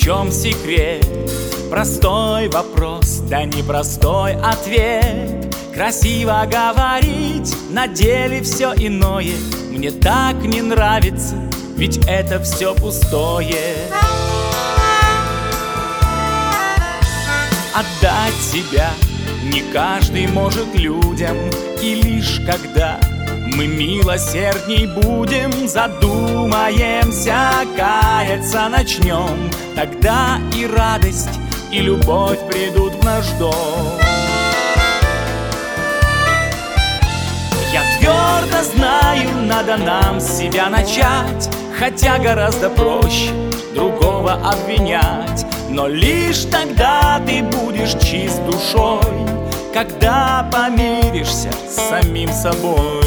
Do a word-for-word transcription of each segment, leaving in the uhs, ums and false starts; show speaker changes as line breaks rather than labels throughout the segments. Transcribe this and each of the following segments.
чем секрет? Простой вопрос, да непростой ответ. Красиво говорить, на деле все иное. Мне так не нравится, ведь это все пустое. Отдать себя не каждый может людям, и лишь когда мы милосердней будем, задумаемся, каяться начнем, тогда и радость, и любовь придут в наш дом. Я твердо знаю, надо нам с себя начать, хотя гораздо проще другого обвинять. Но лишь тогда ты будешь чист душой, когда помиришься с самим собой.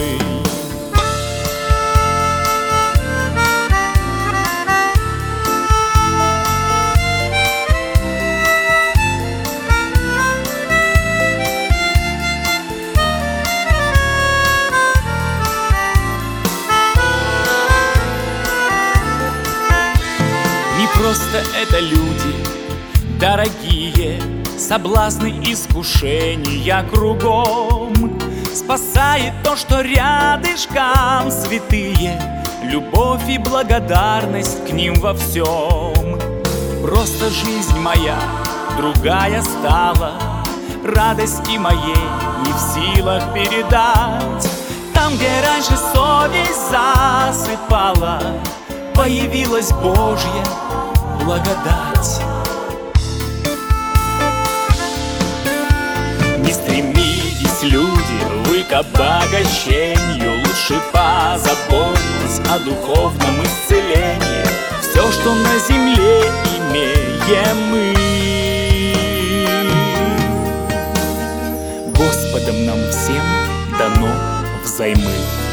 Не просто это люди дорогие, соблазны, искушения кругом. Спасает то, что рядышком святые, любовь и благодарность к ним во всем. Просто жизнь моя другая стала, радости моей не в силах передать. Там, где раньше совесть засыпала, появилась Божья благодать. Не стремитесь, люди, вы к обогащению, лучше позаботьтесь о духовном исцелении. Все, что на земле имеем мы, Господом нам всем дано взаймы.